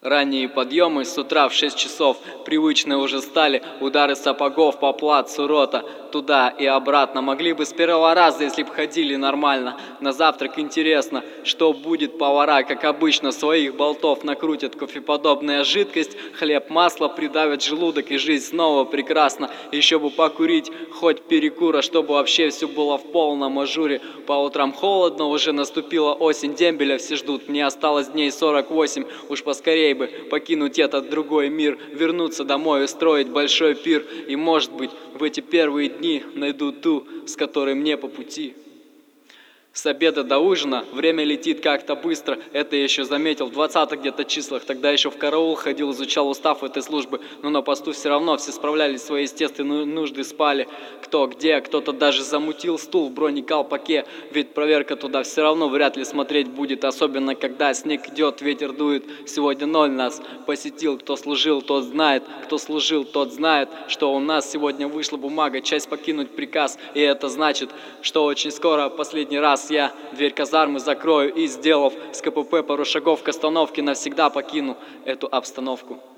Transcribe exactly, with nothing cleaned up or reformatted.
Ранние подъемы с утра в шесть часов привычны уже стали, удары сапогов по плацу рота, туда и обратно. Могли бы с первого раза, если б ходили нормально. На завтрак интересно, что будет. Повара, как обычно, своих болтов накрутят кофеподобная жидкость, хлеб, масло придавят желудок, и жизнь снова прекрасна. Еще бы покурить, хоть перекура, чтобы вообще все было в полном ажуре. По утрам холодно, уже наступила осень, дембеля все ждут. Мне осталось дней сорок восемь, уж поскорей бы покинуть этот другой мир, вернуться домой и строить большой пир. И, может быть, в эти первые дни найду ту, с которой мне по пути. С обеда до ужина время летит как-то быстро. Это я еще заметил в двадцатых где-то числах. Тогда еще в караул ходил, изучал устав этой службы. Но на посту все равно все справлялись, свои естественные нужды спали. Кто где, кто-то даже замутил стул в бронеколпаке. Ведь проверка туда все равно вряд ли смотреть будет. Особенно когда снег идет, ветер дует. Сегодня ноль нас посетил. Кто служил, тот знает. Кто служил, тот знает, что у нас сегодня вышла бумага, часть покинуть приказ. И это значит, что очень скоро последний раз я дверь казармы закрою и, сделав с КПП пару шагов к остановке, навсегда покину эту обстановку.